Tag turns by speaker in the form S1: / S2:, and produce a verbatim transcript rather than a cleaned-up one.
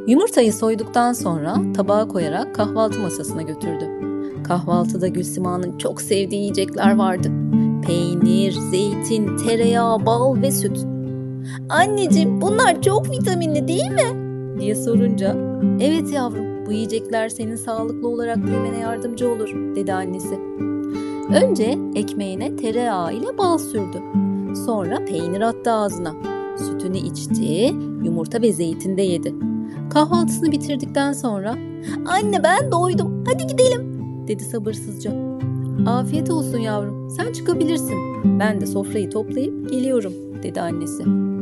S1: Yumurtayı soyduktan sonra tabağa koyarak kahvaltı masasına götürdü. Kahvaltıda Gülsima'nın çok sevdiği yiyecekler vardı. Peynir, zeytin, tereyağı, bal ve süt. "Anneciğim, bunlar çok vitaminli değil mi?" diye sorunca, "Evet yavrum, bu yiyecekler senin sağlıklı olarak büyümene yardımcı olur," dedi annesi. Önce ekmeğine tereyağı ile bal sürdü. Sonra peynir attı ağzına. Sütünü içti, yumurta ve zeytin de yedi. Kahvaltısını bitirdikten sonra, "Anne, ben doydum, hadi gidelim," dedi sabırsızca. "Afiyet olsun yavrum, sen çıkabilirsin. Ben de sofrayı toplayıp geliyorum," dedi annesi.